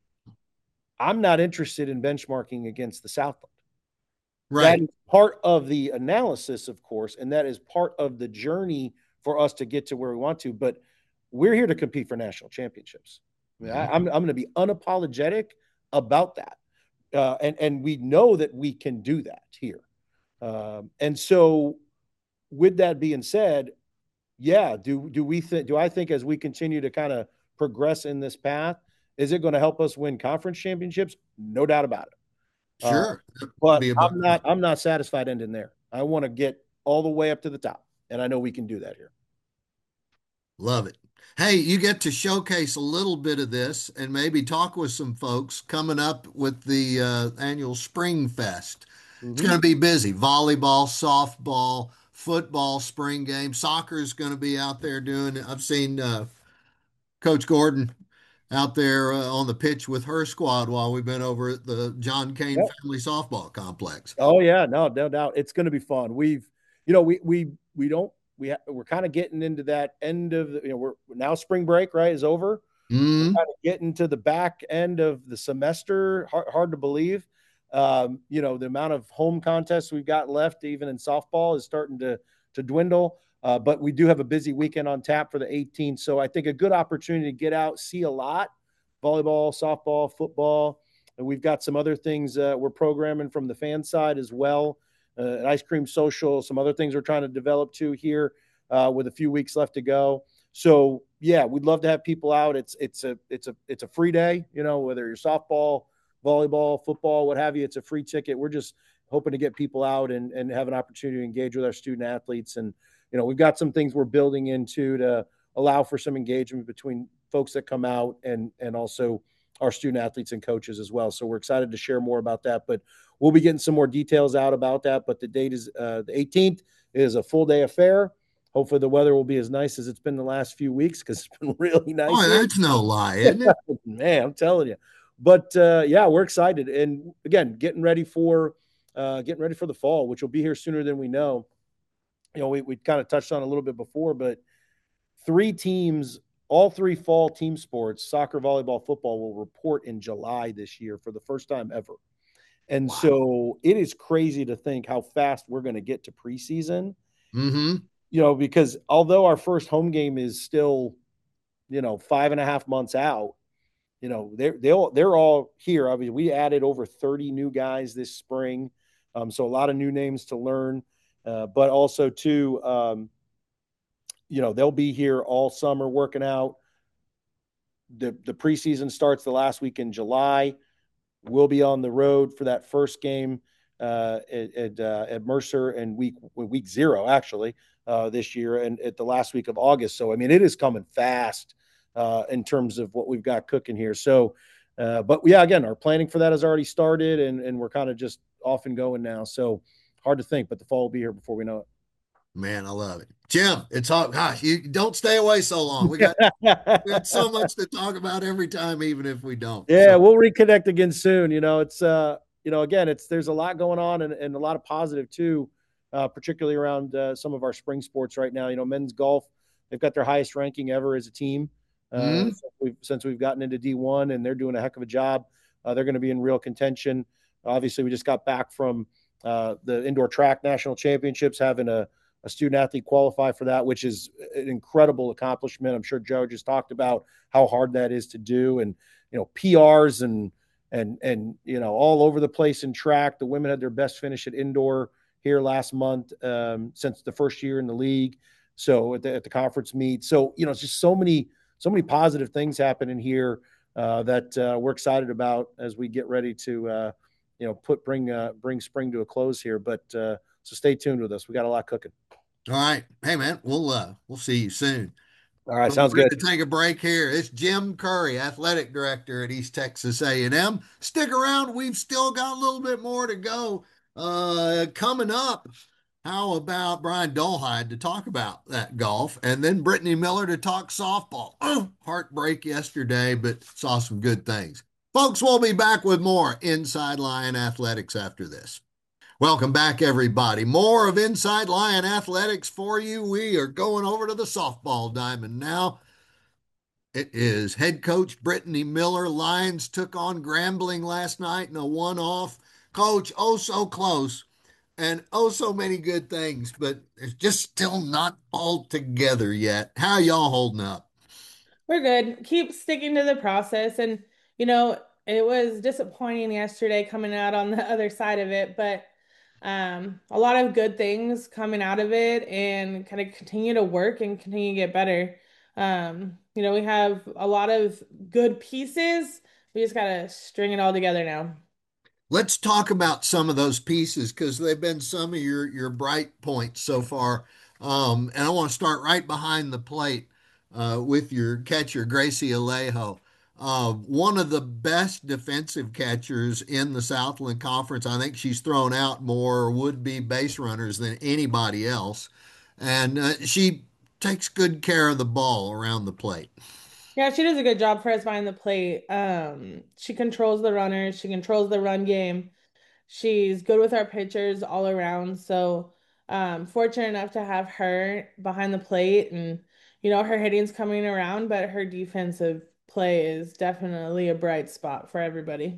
I'm not interested in benchmarking against the Southland. Right. That is part of the analysis, of course, and that is part of the journey for us to get to where we want to. But we're here to compete for national championships. I mean, mm-hmm. I, I'm, I'm going to be unapologetic about that. Uh, and, and we know that we can do that here. Um, and so with that being said, yeah, do do we think, do I think as we continue to kind of progress in this path. Is it going to help us win conference championships? No doubt about it. Sure. Uh, but Be a I'm not I'm not satisfied ending there. I want to get all the way up to the top, and I know we can do that here. Love it. Hey, you get to showcase a little bit of this and maybe talk with some folks coming up with the uh, annual Spring Fest. It's Mhm. going to be busy. Volleyball, softball, football, spring game. Soccer is going to be out there doing it. I've seen uh, Coach Gordon out there uh, on the pitch with her squad while we've been over at the John Kane Yep. Family Softball Complex. Oh yeah, no, no doubt. It's going to be fun. We've, you know, we we we don't we ha- we're kind of getting into that end of the, you know, we're now spring break, right, is over. We're Mm, kind of getting to the back end of the semester. Hard, hard to believe. Um, you know, the amount of home contests we've got left, even in softball, is starting to to dwindle. Uh, but we do have a busy weekend on tap for the eighteenth. So I think a good opportunity to get out, see a lot, volleyball, softball, football. And we've got some other things uh, we're programming from the fan side as well. Uh, an ice cream social, some other things we're trying to develop too here uh, with a few weeks left to go. So yeah, we'd love to have people out. It's it's a it's a it's a free day, you know, whether you're softball, volleyball, football, what have you. It's a free ticket. We're just hoping to get people out and and have an opportunity to engage with our student athletes. And you know, we've got some things we're building into to allow for some engagement between folks that come out and and also our student athletes and coaches as well. So we're excited to share more about that. But we'll be getting some more details out about that. But the date is uh, the eighteenth. It is a full day affair. Hopefully the weather will be as nice as it's been the last few weeks because it's been really nice boy, here. that's no lie, isn't it? Man, I'm telling you. But uh, yeah, we're excited, and again, getting ready for uh, getting ready for the fall, which will be here sooner than we know. You know, we we kind of touched on a little bit before, but three teams, all three fall team sports, soccer, volleyball, football, will report in July this year for the first time ever. And Wow. so it is crazy to think how fast we're going to get to preseason. Mm-hmm. You know, because although our first home game is still, you know, five and a half months out, you know, they're they'll they're all here. I mean, we added over thirty new guys this spring, um, so a lot of new names to learn, uh, but also too, um, you know, they'll be here all summer working out. The the preseason starts the last week in July. We'll be on the road for that first game uh, at at, uh, at Mercer in week week zero actually uh, this year, and at the last week of August. So I mean, it is coming fast uh, in terms of what we've got cooking here. So, uh, but yeah, again, our planning for that has already started, and and we're kind of just off and going now. So hard to think, but the fall will be here before we know Man, I love it. Jim, it's all, gosh, you don't stay away so long. We got we got so it. much to talk about every time, even if we don't. Yeah, So, we'll reconnect again soon. You know, it's uh, you know, again, it's there's a lot going on and, and a lot of positive too, uh, particularly around uh, some of our spring sports right now. You know, men's golf, they've got their highest ranking ever as a team uh, mm, since, we've, since we've gotten into D one, and they're doing a heck of a job. Uh, they're going to be in real contention. Obviously, we just got back from uh, the indoor track national championships, having a, a student athlete qualify for that, which is an incredible accomplishment. I'm sure Joe just talked about how hard that is to do, and you know, P Rs and and and you know, all over the place in track. The women had their best finish at indoor here last month um, since the first year in the league. So at the, at the conference meet. So you know, it's just so many so many positive things happening here uh, that uh, we're excited about as we get ready to uh, you know put bring uh, bring spring to a close here. But uh, so stay tuned with us. We got a lot cooking. all right. Hey, man, we'll uh, we'll see you soon. All right, Well, sounds we're good. going to take a break here. It's Jim Curry, athletic director at East Texas A and M. Stick around. We've still got a little bit more to go. Uh, coming up, how about Brian Dolhide to talk about that golf, and then Brittany Miller to talk softball. Oh, heartbreak yesterday, but saw some good things. Folks, we'll be back with more Inside Lion Athletics after this. Welcome back, everybody. More of Inside Lion Athletics for you. We are going over to the softball diamond now. It is head coach Brittany Miller. Lions took on Grambling last night in a one-off. Coach, oh so close, and oh so many good things, but it's just still not all together yet. How y'all holding up? We're good. Keep sticking to the process. And, you know, it was disappointing yesterday coming out on the other side of it, but um, a lot of good things coming out of it and kind of continue to work and continue to get better. Um, you know, we have a lot of good pieces. We just gotta string it all together now. Let's talk about some of those pieces because they've been some of your your bright points so far. Um, and I want to start right behind the plate uh, with your catcher, Gracie Alejo. Uh, one of the best defensive catchers in the Southland Conference. I think she's thrown out more would-be base runners than anybody else. And uh, she takes good care of the ball around the plate. Yeah, she does a good job for us behind the plate. Um, she controls the runners, she controls the run game. She's good with our pitchers all around. So, um, fortunate enough to have her behind the plate and, you know, her hitting's coming around, but her defensive play is definitely a bright spot for everybody.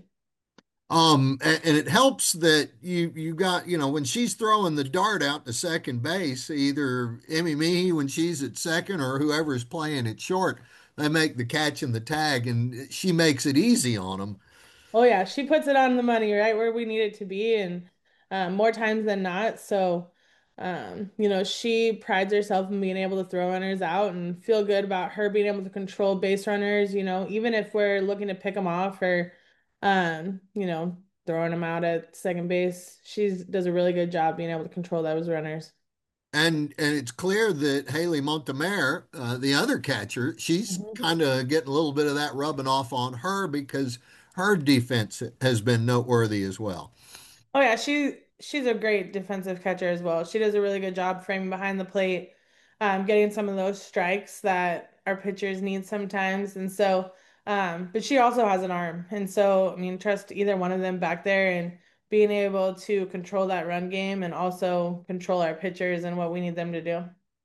Um, and, and it helps that you you got, you know, when she's throwing the dart out to second base, either Emmy Mehy when she's at second or whoever's playing at short, they make the catch and the tag, and she makes it easy on them. Oh yeah, she puts it on the money right where we need it to be, and um, more times than not. So, um, you know, she prides herself in being able to throw runners out and feel good about her being able to control base runners. You know, even if we're looking to pick them off or, um, you know, throwing them out at second base, she does a really good job being able to control those runners. And and it's clear that Haley Montemare, uh, the other catcher, she's Mhm. kind of getting a little bit of that rubbing off on her because her defense has been noteworthy as well. Oh yeah, she she's a great defensive catcher as well. She does a really good job framing behind the plate, um, getting some of those strikes that our pitchers need sometimes. And so, um, but she also has an arm. And so, I mean, trust either one of them back there and being able to control that run game and also control our pitchers and what we need them to do.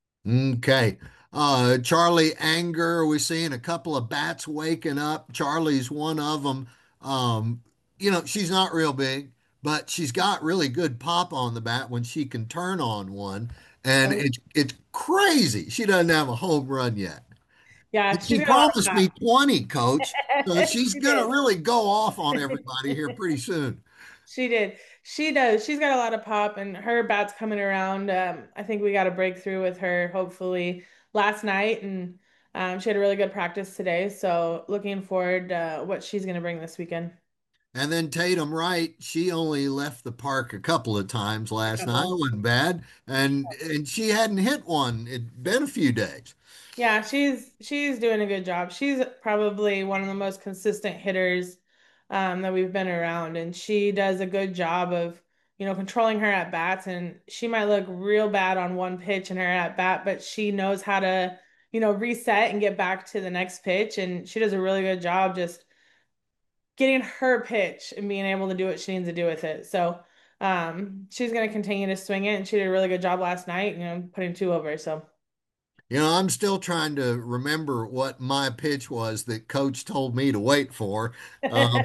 Okay. Uh, Charlie Anger, we're seeing a couple of bats waking up. Charlie's one of them. Um, you know, she's not real big, but she's got really good pop on the bat when she can turn on one. And Um, it's it's crazy. She doesn't have a home run yet. yeah, But she's she got a lot promised of me twenty, coach. So pop. she's She gonna did. really go off on everybody here pretty soon. She did. She does. She's got a lot of pop, and her bat's coming around. Um, I think we got a breakthrough with her hopefully last night, and um, she had a really good practice today. So looking forward to what she's going to bring this weekend. And then Tatum Wright, she only left the park a couple of times last night. Uh-oh. It wasn't bad. And and she hadn't hit one. It'd been a few days. Yeah, she's she's doing a good job. She's probably one of the most consistent hitters um, that we've been around, and she does a good job of, you know, controlling her at bats. And she might look real bad on one pitch in her at bat, but she knows how to, you know, reset and get back to the next pitch. And she does a really good job just getting her pitch and being able to do what she needs to do with it. So um, she's going to continue to swing it, and she did a really good job last night, you know, putting two over. So. You know, I'm still trying to remember what my pitch was that coach told me to wait for. Um,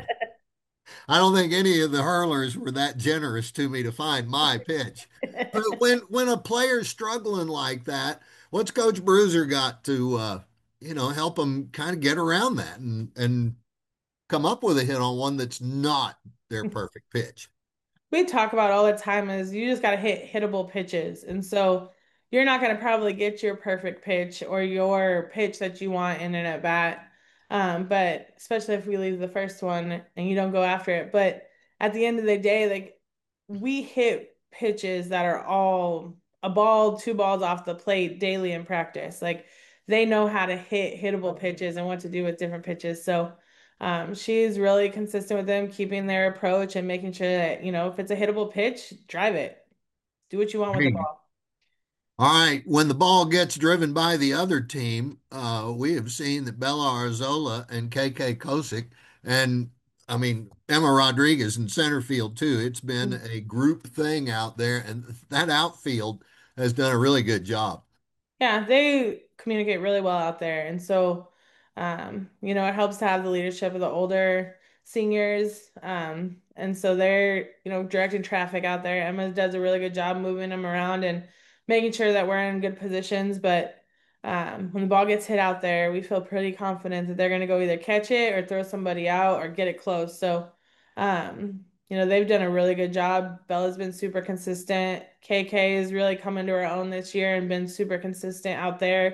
I don't think any of the hurlers were that generous to me to find my pitch. But when when a player's struggling like that, what's Coach Bruiser got to uh, you know, help them kind of get around that and and come up with a hit on one that's not their perfect pitch? We talk about all the time is you just got to hit hittable pitches. And so you're not going to probably get your perfect pitch or your pitch that you want in an at bat. Um, but especially if we leave the first one and you don't go after it. But at the end of the day, like we hit pitches that are all a ball, two balls off the plate daily in practice. Like they know how to hit hittable pitches and what to do with different pitches. So um, she's really consistent with them, keeping their approach and making sure that, you know, if it's a hittable pitch, drive it. Do what you want with the Hey. ball. All right, when the ball gets driven by the other team, uh, we have seen that Bella Arzola and K K Kosick, and I mean Emma Rodriguez in center field too. It's been a group thing out there, and that outfield has done a really good job. Yeah, they communicate really well out there. And so, um, you know, it helps to have the leadership of the older seniors. Um, and so they're, you know, directing traffic out there. Emma does a really good job moving them around and making sure that we're in good positions. But um, when the ball gets hit out there, we feel pretty confident that they're going to go either catch it or throw somebody out or get it close. So, um, you know, they've done a really good job. Bella's been super consistent. K K has really come into her own this year and been super consistent out there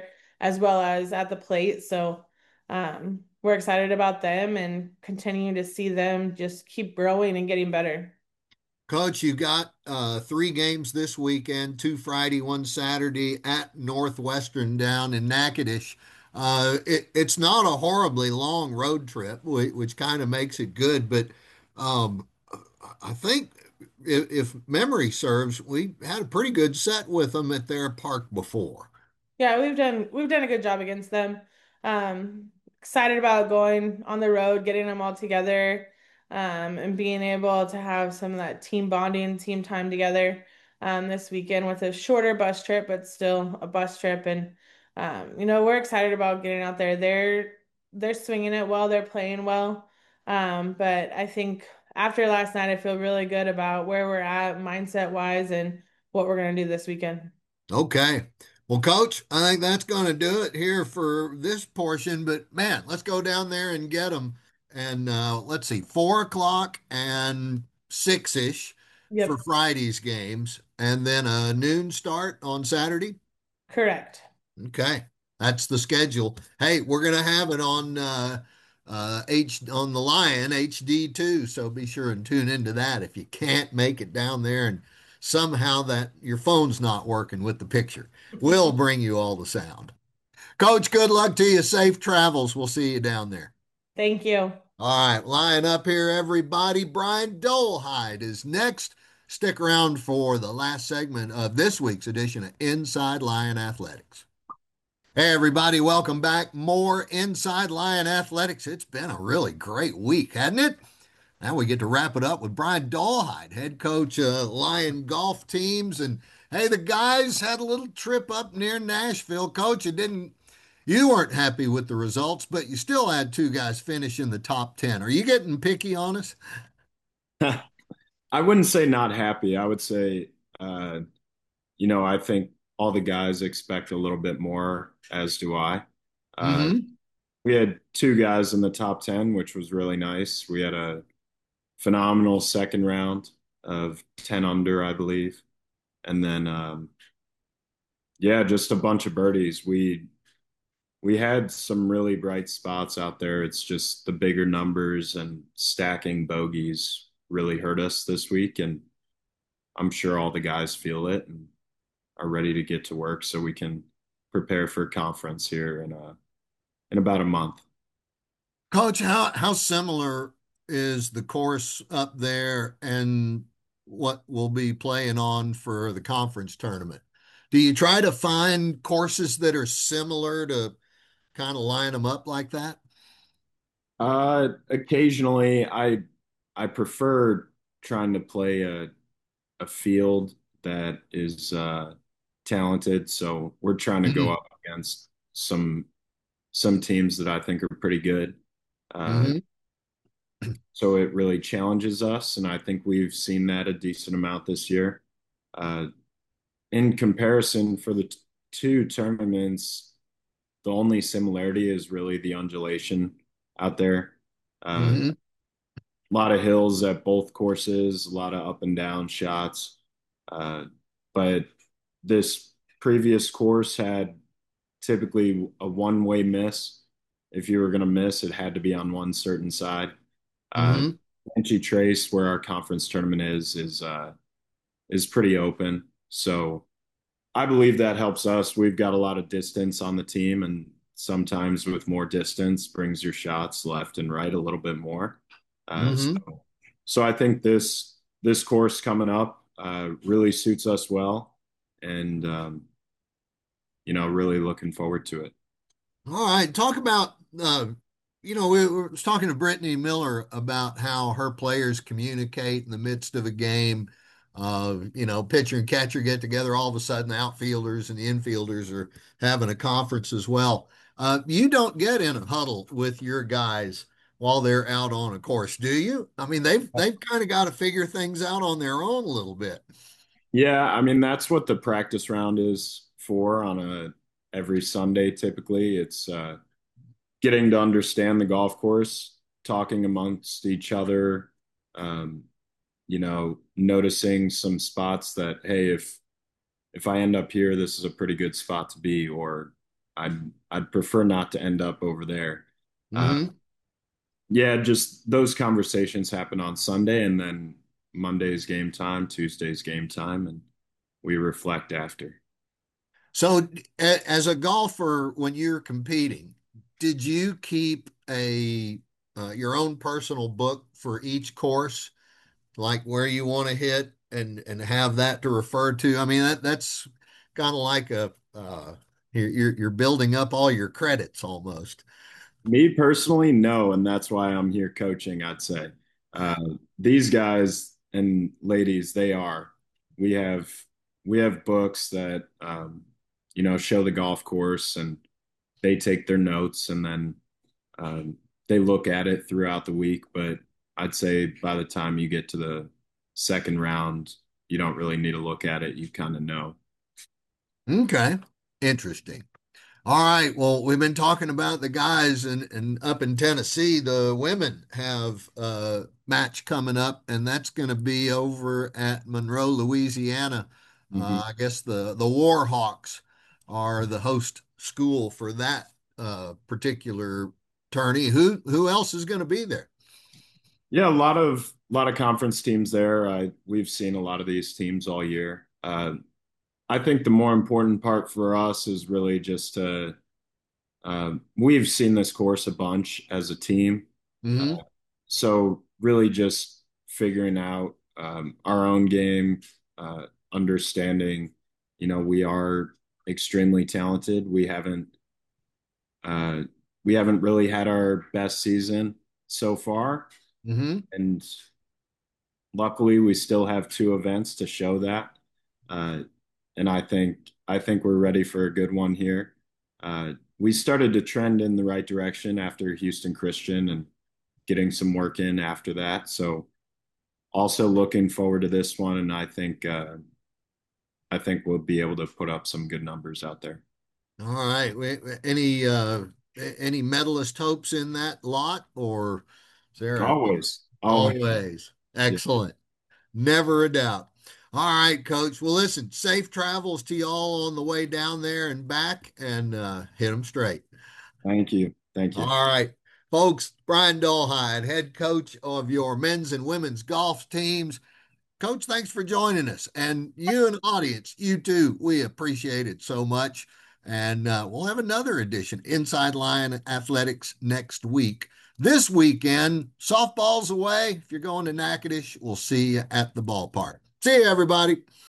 as well as at the plate. So um, we're excited about them and continuing to see them just keep growing and getting better. Coach, you got uh, three games this weekend, two Friday, one Saturday at Northwestern down in Natchitoches. Uh, it, it's not a horribly long road trip, which, which kind of makes it good. But um, I think if, if memory serves, we had a pretty good set with them at their park before. Yeah, we've done we've done a good job against them. Um, excited about going on the road, getting them all together, um, and being able to have some of that team bonding, team time together um, this weekend with a shorter bus trip, but still a bus trip. And um, you know, we're excited about getting out there. They're they're swinging it well, they're playing well. Um, but I think after last night, I feel really good about where we're at mindset wise and what we're gonna do this weekend. Okay. Well, Coach, I think that's going to do it here for this portion. But man, let's go down there and get them. And uh, let's see, four o'clock and six ish for Yep, Friday's games, and then a noon start on Saturday. correct. Okay, that's the schedule. Hey, we're gonna have it on uh, uh, H on the Lion H D too, so be sure and tune into that if you can't make it down there and somehow that your phone's not working with the picture. We'll bring you all the sound. Coach, good luck to you. Safe travels. We'll see you down there. Thank you. All right, line up here, everybody. Brian Dolehide is next. Stick around for the last segment of this week's edition of Inside Lion Athletics. Hey, everybody, welcome back. More Inside Lion Athletics. It's been a really great week, hasn't it? Now we get to wrap it up with Brian Dolehide, head coach of Lion golf teams. And hey, the guys had a little trip up near Nashville. Coach, it didn't, you weren't happy with the results, but you still had two guys finish in the top ten. Are you getting picky on us? I wouldn't say not happy. I would say, uh, you know, I think all the guys expect a little bit more, as do I. Uh, Mm-hmm. we had two guys in the top ten, which was really nice. We had a phenomenal second round of ten under, I believe. And then, um, yeah, just a bunch of birdies. We we had some really bright spots out there. It's just the bigger numbers and stacking bogeys really hurt us this week. And I'm sure all the guys feel it and are ready to get to work so we can prepare for conference here in a, in about a month. Coach, how how similar is the course up there and what we'll be playing on for the conference tournament? Do you try to find courses that are similar to kind of line them up like that? Uh, occasionally, I I prefer trying to play a a field that is uh, talented. So we're trying to go Hmm. up against some some teams that I think are pretty good. Uh, Hmm. so it really challenges us, and I think we've seen that a decent amount this year. Uh, in comparison, for the t- two tournaments, the only similarity is really the undulation out there. Uh, Hmm. a lot of hills at both courses, a lot of up and down shots. Uh, but this previous course had typically a one way miss. If you were going to miss, it had to be on one certain side. Uh, Hmm. Entry Trace, where our conference tournament is, is uh, is pretty open. So I believe that helps us. We've got a lot of distance on the team, and sometimes with more distance brings your shots left and right a little bit more. Uh, so, Hmm. so I think this this course coming up uh, really suits us well, and um, you know, really looking forward to it. All right, talk about uh, you know, we were talking to Brittany Miller about how her players communicate in the midst of a game. Uh, you know, pitcher and catcher get together, all of a sudden the outfielders and the infielders are having a conference as well. Uh, you don't get in a huddle with your guys while they're out on a course, do you? I mean, they've they've kind of got to figure things out on their own a little bit. Yeah, I mean that's what the practice round is for on a every Sunday typically. It's uh, getting to understand the golf course, talking amongst each other, um, you know, noticing some spots that, hey, if if I end up here, this is a pretty good spot to be, or I'd I'd prefer not to end up over there. Uh, Mm-hmm. yeah, just those conversations happen on Sunday, and then Monday's game time, Tuesday's game time, and we reflect after. So, a- as a golfer, when you're competing, did you keep a uh, your own personal book for each course, like where you want to hit, and and have that to refer to? I mean, that that's kind of like a uh, you're you're you're building up all your credits almost. Me personally, no, and that's why I'm here coaching, I'd say. Uh, these guys and ladies, they are. We have we have books that um, you know, show the golf course and they take their notes and then um, they look at it throughout the week. But I'd say by the time you get to the second round, you don't really need to look at it. You kind of know. Okay, interesting. All right. Well, we've been talking about the guys and and up in Tennessee, the women have a match coming up, and that's going to be over at Monroe, Louisiana. Mhm. Uh, I guess the the Warhawks are the host school for that uh, particular tourney. Who who else is going to be there? Yeah, a lot of a lot of conference teams there. I we've seen a lot of these teams all year. Uh, I think the more important part for us is really just to um, we've seen this course a bunch as a team, Hmm. so really just figuring out um, our own game, uh, understanding, you know, we are extremely talented. We haven't uh, we haven't really had our best season so far, Hmm. and luckily we still have two events to show that. Uh, and I think I think we're ready for a good one here. Uh, we started to trend in the right direction after Houston Christian and getting some work in after that. So also looking forward to this one, and I think uh, I think we'll be able to put up some good numbers out there. All right. Wait, any uh, any medalist hopes in that lot, or is there a, Always, always, always yeah. excellent? Never a doubt. All right, coach. Well, listen, safe travels to y'all on the way down there and back, and uh, hit them straight. Thank you, thank you. All right, folks. Brian Dolhide, head coach of your men's and women's golf teams. Coach, thanks for joining us. And you and audience, you too. We appreciate it so much. And uh, we'll have another edition, Inside Line Athletics, next week. This weekend, softball's away. If you're going to Natchitoches, we'll see you at the ballpark. See you, everybody.